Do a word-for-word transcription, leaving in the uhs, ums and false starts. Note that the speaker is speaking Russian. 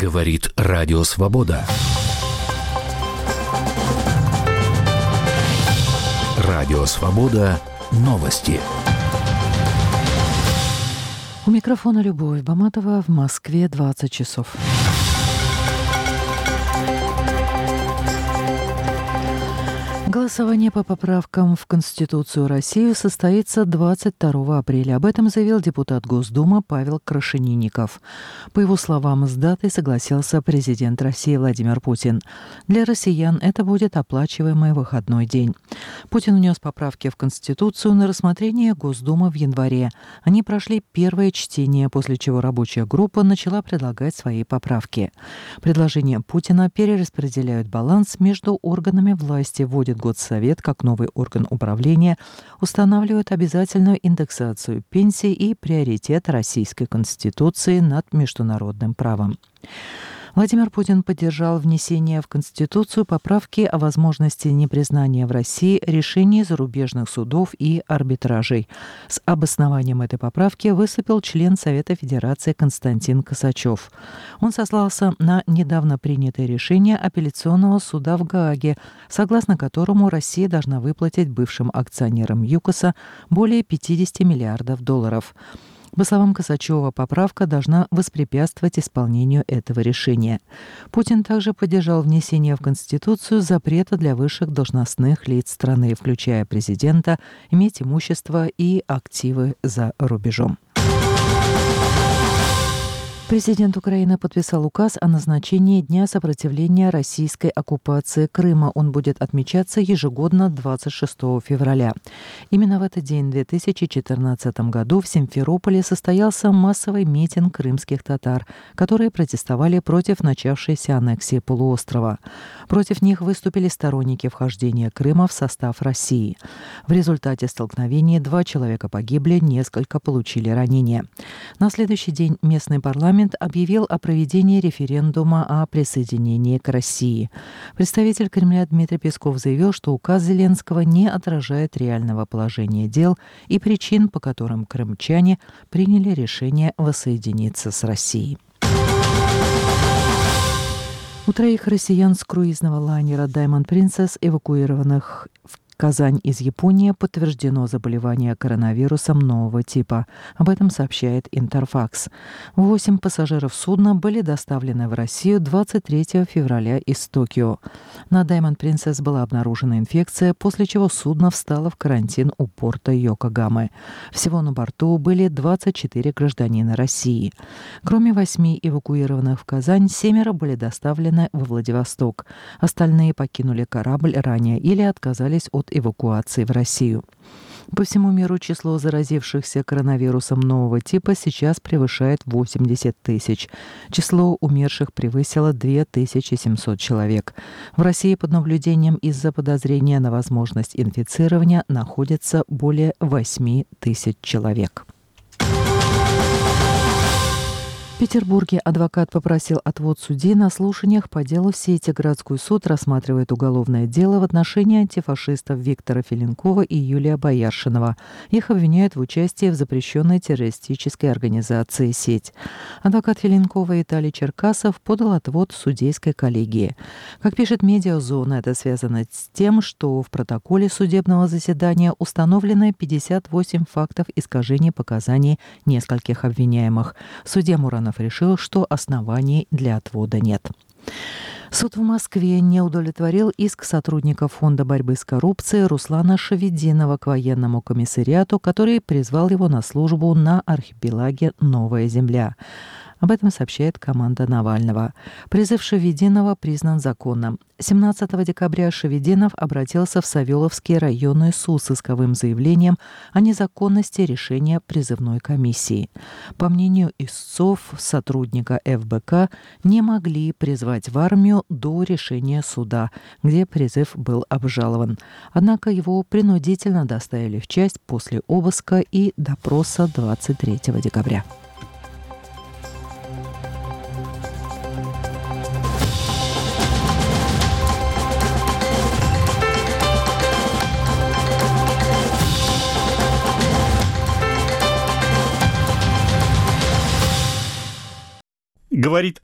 Говорит Радио Свобода. Радио Свобода. Новости. У микрофона Любовь Баматова. В Москве двадцать часов. Голосование по поправкам в Конституцию России состоится двадцать второго апреля. Об этом заявил депутат Госдумы Павел Крашенинников. По его словам, с датой согласился президент России Владимир Путин. Для россиян это будет оплачиваемый выходной день. Путин внес поправки в Конституцию на рассмотрение Госдумы в январе. Они прошли первое чтение, после чего рабочая группа начала предлагать свои поправки. Предложения Путина перераспределяют баланс между органами власти, вводят Госсовет как новый орган управления, устанавливает обязательную индексацию пенсий и приоритет Российской Конституции над международным правом. Владимир Путин поддержал внесение в Конституцию поправки о возможности непризнания в России решений зарубежных судов и арбитражей. С обоснованием этой поправки выступил член Совета Федерации Константин Косачев. Он сослался на недавно принятое решение апелляционного суда в Гааге, согласно которому Россия должна выплатить бывшим акционерам ЮКОСа более пятьдесят миллиардов долларов. По словам Косачева, поправка должна воспрепятствовать исполнению этого решения. Путин также поддержал внесение в Конституцию запрета для высших должностных лиц страны, включая президента, иметь имущество и активы за рубежом. Президент Украины подписал указ о назначении Дня сопротивления российской оккупации Крыма. Он будет отмечаться ежегодно двадцать шестого февраля. Именно в этот день в две тысячи четырнадцатом году в Симферополе состоялся массовый митинг крымских татар, которые протестовали против начавшейся аннексии полуострова. Против них выступили сторонники вхождения Крыма в состав России. В результате столкновения два человека погибли, несколько получили ранения. На следующий день местный парламент объявил о проведении референдума о присоединении к России. Представитель Кремля Дмитрий Песков заявил, что указ Зеленского не отражает реального положения дел и причин, по которым крымчане приняли решение воссоединиться с Россией. У троих россиян с круизного лайнера Diamond Princess, эвакуированных в Казань из Японии, подтверждено заболевание коронавирусом нового типа. Об этом сообщает Интерфакс. Восемь пассажиров судна были доставлены в Россию двадцать третьего февраля из Токио. На Diamond Princess была обнаружена инфекция, после чего судно встало в карантин у порта Йокогамы. Всего на борту были двадцать четыре гражданина России. Кроме восьми эвакуированных в Казань, семеро были доставлены во Владивосток. Остальные покинули корабль ранее или отказались от эвакуации в Россию. По всему миру число заразившихся коронавирусом нового типа сейчас превышает восемьдесят тысяч. Число умерших превысило две тысячи семьсот человек. В России под наблюдением из-за подозрения на возможность инфицирования находится более восемь тысяч человек. В Петербурге адвокат попросил отвод судьи на слушаниях по делу. Сеятиградской суд рассматривает уголовное дело в отношении антифашистов Виктора Филенкова и Юлия Бояршинова. Их обвиняют в участии в запрещенной террористической организации «Сеть». Адвокат Филенкова Виталий Черкасов подал отвод судейской коллегии. Как пишет «Медиазона», это связано с тем, что в протоколе судебного заседания установлены пятьдесят восемь фактов искажения показаний нескольких обвиняемых. Судья Муранов решил, что оснований для отвода нет. Суд в Москве не удовлетворил иск сотрудников Фонда борьбы с коррупцией Руслана Шавединова к военному комиссариату, который призвал его на службу на архипелаге «Новая земля». Об этом сообщает команда Навального. Призыв Шавединова признан законным. семнадцатого декабря Шавединов обратился в Савеловский районный суд с исковым заявлением о незаконности решения призывной комиссии. По мнению истцов, сотрудника эф бэ ка не могли призвать в армию до решения суда, где призыв был обжалован. Однако его принудительно доставили в часть после обыска и допроса двадцать третьего декабря. Говорит